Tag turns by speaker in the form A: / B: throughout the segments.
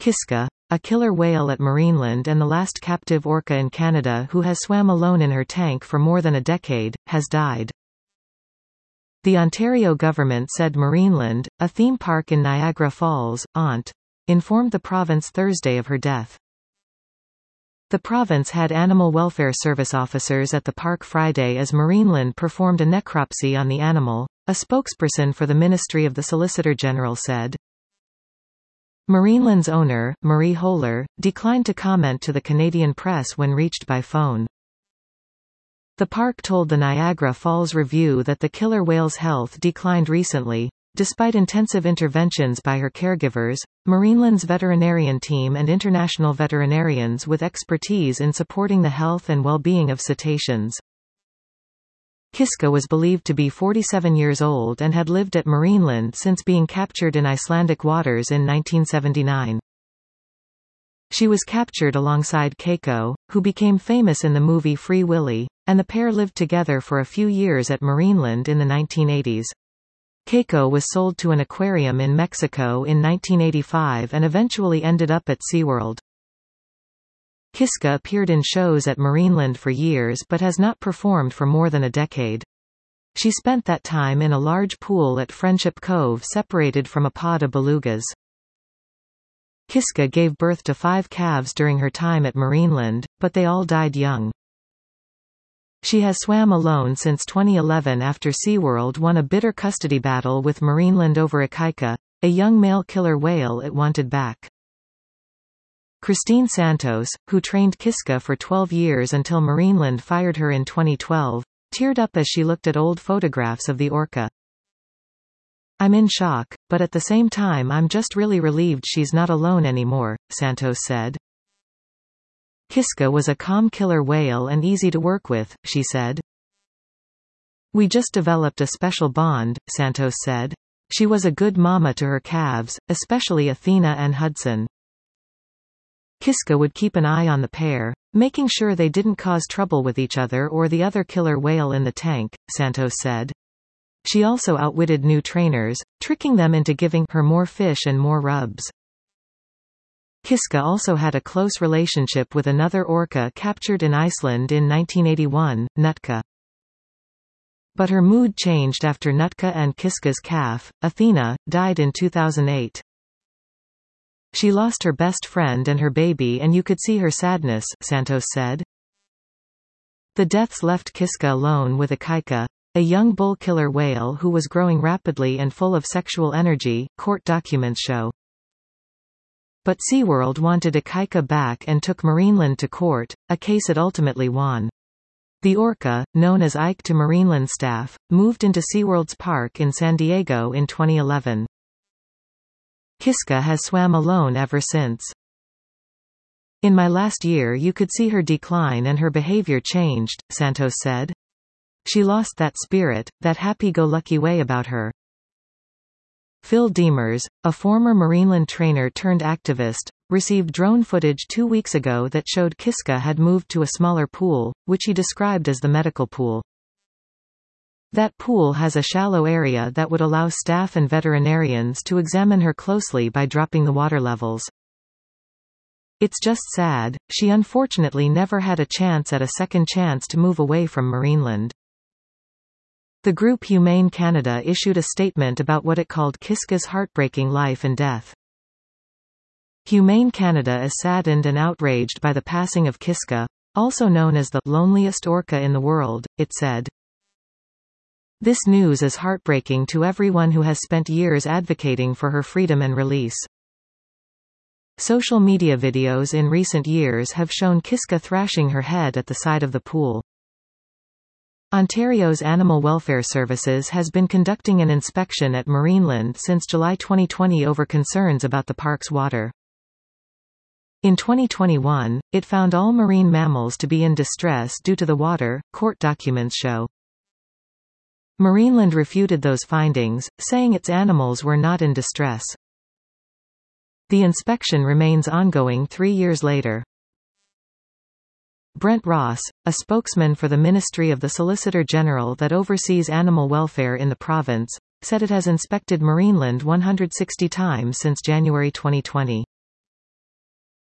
A: Kiska, a killer whale at Marineland and the last captive orca in Canada who has swam alone in her tank for more than a decade, has died. The Ontario government said Marineland, a theme park in Niagara Falls, ONT, informed the province Thursday of her death. The province had Animal Welfare Service officers at the park Friday as Marineland performed a necropsy on the animal, a spokesperson for the Ministry of the Solicitor General said. Marineland's owner, Marie Holler, declined to comment to the Canadian press when reached by phone. The park told the Niagara Falls Review that the killer whale's health declined recently, despite intensive interventions by her caregivers, Marineland's veterinarian team and international veterinarians with expertise in supporting the health and well-being of cetaceans. Kiska was believed to be 47 years old and had lived at Marineland since being captured in Icelandic waters in 1979. She was captured alongside Keiko, who became famous in the movie Free Willy, and the pair lived together for a few years at Marineland in the 1980s. Keiko was sold to an aquarium in Mexico in 1985 and eventually ended up at SeaWorld. Kiska appeared in shows at Marineland for years but has not performed for more than a decade. She spent that time in a large pool at Friendship Cove separated from a pod of belugas. Kiska gave birth to 5 calves during her time at Marineland, but they all died young. She has swam alone since 2011 after SeaWorld won a bitter custody battle with Marineland over Ikaika, a young male killer whale it wanted back. Christine Santos, who trained Kiska for 12 years until Marineland fired her in 2012, teared up as she looked at old photographs of the orca. "I'm in shock, but at the same time I'm just really relieved she's not alone anymore," Santos said. Kiska was a calm killer whale and easy to work with, she said. "We just developed a special bond," Santos said. "She was a good mama to her calves, especially Athena and Hudson." Kiska would keep an eye on the pair, making sure they didn't cause trouble with each other or the other killer whale in the tank, Santos said. She also outwitted new trainers, tricking them into giving her more fish and more rubs. Kiska also had a close relationship with another orca captured in Iceland in 1981, Nutka. But her mood changed after Nutka and Kiska's calf, Athena, died in 2008. "She lost her best friend and her baby and you could see her sadness," Santos said. The deaths left Kiska alone with Ikaika, a young bull killer whale who was growing rapidly and full of sexual energy, court documents show. But SeaWorld wanted Ikaika back and took Marineland to court, a case it ultimately won. The orca, known as Ike to Marineland staff, moved into SeaWorld's park in San Diego in 2011. Kiska has swam alone ever since. "In my last year you could see her decline and her behavior changed," Santos said. "She lost that spirit, that happy-go-lucky way about her." Phil Demers, a former Marineland trainer turned activist, received drone footage 2 weeks ago that showed Kiska had moved to a smaller pool, which he described as the medical pool. That pool has a shallow area that would allow staff and veterinarians to examine her closely by dropping the water levels. "It's just sad, she unfortunately never had a chance at a second chance to move away from Marineland." The group Humane Canada issued a statement about what it called Kiska's heartbreaking life and death. Humane Canada is saddened and outraged by the passing of Kiska, also known as the loneliest orca in the world, it said. "This news is heartbreaking to everyone who has spent years advocating for her freedom and release." Social media videos in recent years have shown Kiska thrashing her head at the side of the pool. Ontario's Animal Welfare Services has been conducting an inspection at Marineland since July 2020 over concerns about the park's water. In 2021, it found all marine mammals to be in distress due to the water, court documents show. Marineland refuted those findings, saying its animals were not in distress. The inspection remains ongoing 3 years later. Brent Ross, a spokesman for the Ministry of the Solicitor General that oversees animal welfare in the province, said it has inspected Marineland 160 times since January 2020.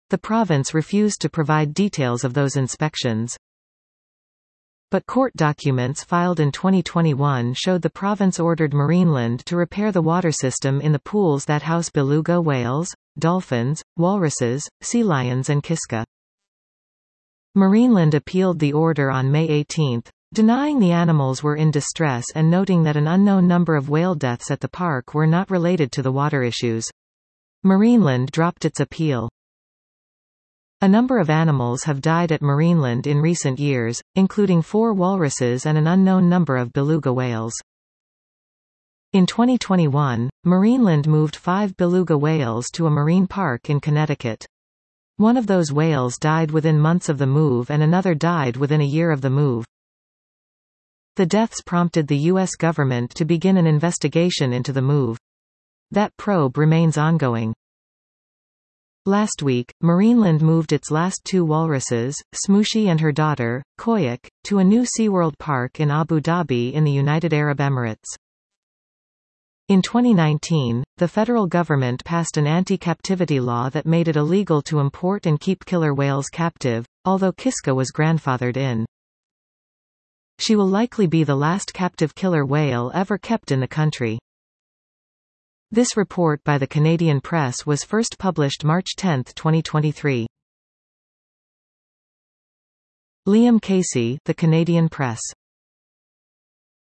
A: The province refused to provide details of those inspections. But court documents filed in 2021 showed the province ordered Marineland to repair the water system in the pools that house beluga whales, dolphins, walruses, sea lions and Kiska. Marineland appealed the order on May 18, denying the animals were in distress and noting that an unknown number of whale deaths at the park were not related to the water issues. Marineland dropped its appeal. A number of animals have died at Marineland in recent years, including 4 walruses and an unknown number of beluga whales. In 2021, Marineland moved 5 beluga whales to a marine park in Connecticut. One of those whales died within months of the move and another died within a year of the move. The deaths prompted the U.S. government to begin an investigation into the move. That probe remains ongoing. Last week, Marineland moved its last 2 walruses, Smooshi and her daughter, Koyak, to a new SeaWorld park in Abu Dhabi in the United Arab Emirates. In 2019, the federal government passed an anti-captivity law that made it illegal to import and keep killer whales captive, although Kiska was grandfathered in. She will likely be the last captive killer whale ever kept in the country. This report by the Canadian Press was first published March 10, 2023. Liam Casey, The Canadian Press.